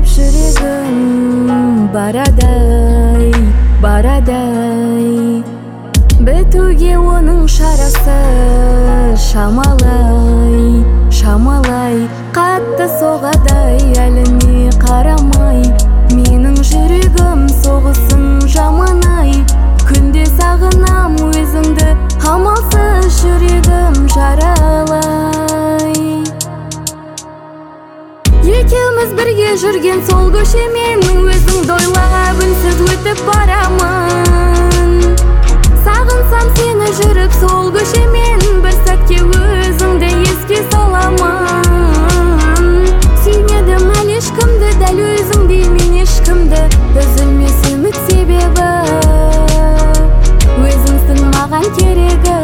кетіп жүрегім барадай, барадай. Бітуге оның шарасы шамалай, шамалай. Қатты соғадай әліне қарамай, менің жүрегім соғысын жаманай. Күнде сағынам өзіңді, амалсыз жүрегім жаралай. Екеуміз бірге жүрген сол көшемен өзіңді ойлап үнсіз өтіп барамын. Сағынсам сені жүріп сол көшемен бір сәтке өзіңді еске саламын. Сүймедім әлі ешкімді, дәл өзіңдей мен ешкімді. Үзілмес үміт себебі өзіңсің маған керегі.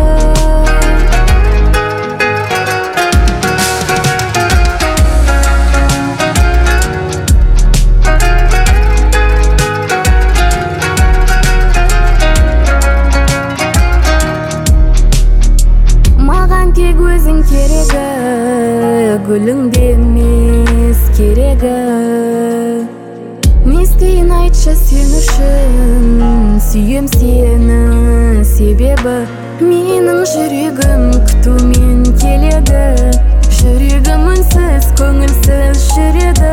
Тек өзің керегі, гүліңде емес керегі. Не істейін айтшы сен үшін, сүйем сені себебі менің жүрегім күтумен келеді. Жүрегім үнсіз, көңілсіз жүреді.